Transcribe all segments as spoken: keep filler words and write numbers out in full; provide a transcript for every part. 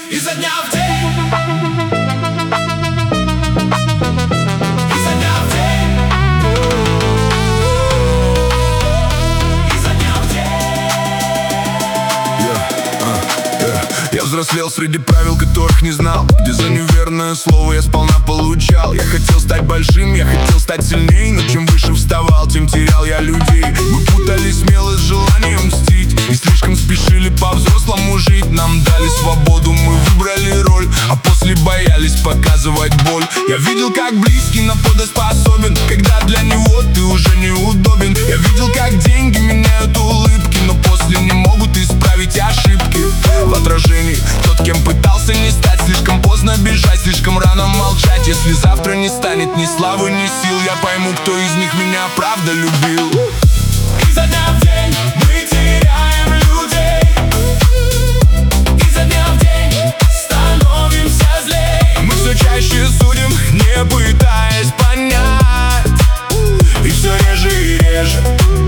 изо дня в день, изо дня в день, изо дня в день. Yeah, uh, yeah. Я взрослел среди правил, которых не знал, где за неверное слово я сполна получал. Я хотел стать большим, я хотел стать сильней, но чем выше вставал, тем терял я людей. Мы путали смелость с желанием мстить и слишком спешили по-взрослому жить. Нам дали свободу, мы выбрали роль, а после боялись показывать боль. Я видел, как близкий на подвиг способен, когда для него ты уже неудобен. Я видел, как деньги меняют улыбки, но после не могут исправить ошибки. В отражении тот, кем пытался не стать, слишком поздно бежать, слишком рано молчать. Если завтра не станет ни славы, ни сил, я пойму, кто из них меня правда любил. Изо дня в день мы теряем людей, изо дня в день становимся злей. Мы все чаще судим, не пытаясь понять, и все реже и реже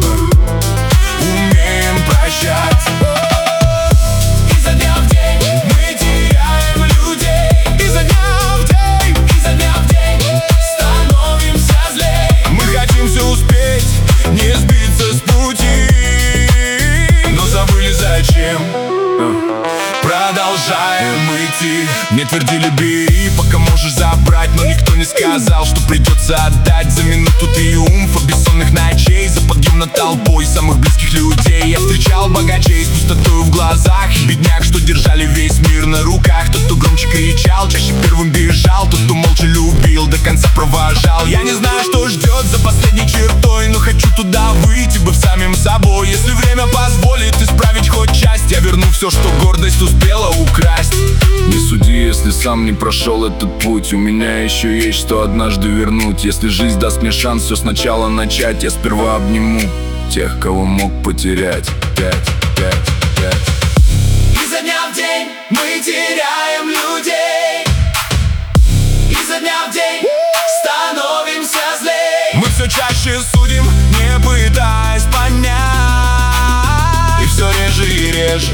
умеем прощать. Изо дня в день мы теряем людей, изо дня в день, изо дня в день становимся злей. Мы хотим все успеть, не сбиться с пути, но забыли зачем. Продолжаем идти. Мне твердили: бери, пока можешь забрать, но никто не сказал, что придется отдать за минуту триумфа бессонных ночей, за подъем над толпой самых близких людей. Я встречал богачей с пустотою в глазах, бедняк, что держали весь мир на руках. Тот, кто громче кричал, чаще первым бежал, тот, кто молча любил, до конца провожал. Я не знаю, что ждет за последней чертой, но хочу туда выйти, быв самим собой. Если время позволит исправить хоть часть, я верну все, что гордость успела украсть. Не суди, если сам не прошел этот путь, у меня еще есть что однажды вернуть. Если жизнь даст мне шанс все сначала начать, я сперва обниму тех, кого мог потерять. Пять, пять, пять. Изо дня в день мы теряем людей, изо дня в день становимся злей. Мы все чаще судим, не пытаясь понять, и все реже и реже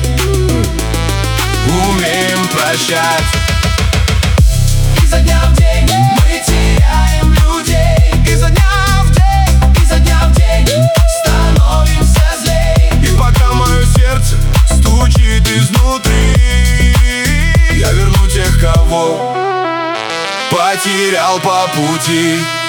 умеем прощать. Изо дня в день мы теряем людей, изо дня в день, изо дня в день становимся злей. И пока мое сердце стучит изнутри, я верну тех, кого потерял по пути.